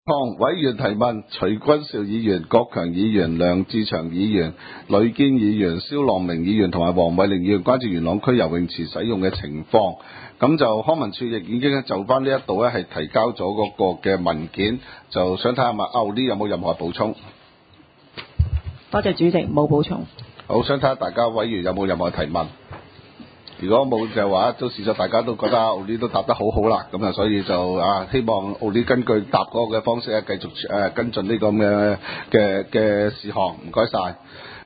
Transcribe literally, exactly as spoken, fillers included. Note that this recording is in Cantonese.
項委員提問：徐君兆議員、郭強議員、梁志祥議員、呂堅議員、蕭樂明議員同埋黃偉玲議員關注元朗區游泳池使用嘅情況。咁就康文署亦已經就翻呢一度咧係提交咗嗰個嘅文件，就想睇下麥歐呢有冇任何補充。 多謝主席，冇補充。 好，想睇下大家委員有冇任何提問。如果冇就話，都事實大家都覺得奧利都答得好好啦，咁啊，所以就啊希望奧利根據答嗰個嘅方式咧，繼續誒、呃、跟進呢個咁嘅嘅嘅事項，唔該晒。